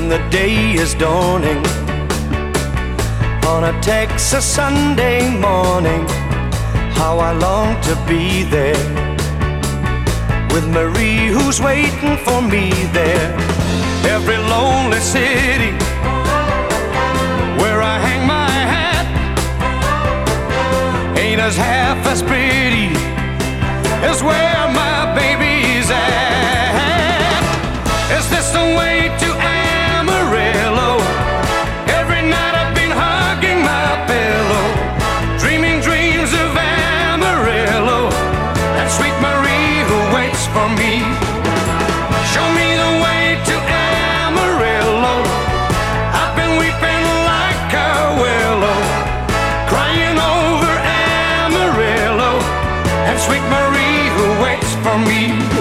when the day is dawning on a Texas Sunday morning. How I long to be there with Marie, who's waiting for me there. Every lonely city where I hang my hat ain't as half as pretty as where my baby's at. Is this the way to Amarillo? Every night I've been hugging my pillow, dreaming dreams of Amarillo and sweet Marie who waits for me. Show me the way to Amarillo. I've been weeping like a willow, crying over Amarillo and sweet Marie who waits for me.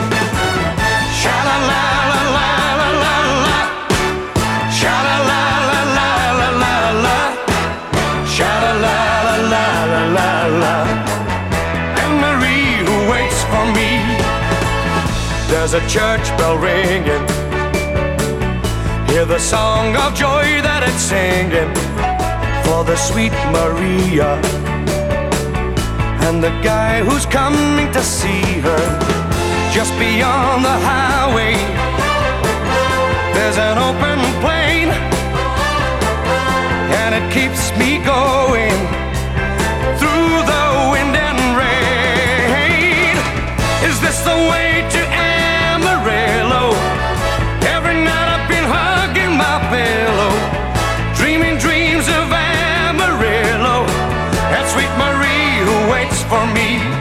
Sha-la-la-la-la-la-la-la, sha-la-la-la-la-la-la, sha-la-la-la-la-la-la, and Marie who waits for me. There's a church bell ringing, hear the song of joy that it's singing for the sweet Maria and the guy who's coming to see her. Just beyond the highway there's an open plain, and it keeps me going through the wind and rain. Is this the way to Amarillo? Every night I've been hugging my pillow, dreaming dreams of Amarillo and sweet Marie who waits for me.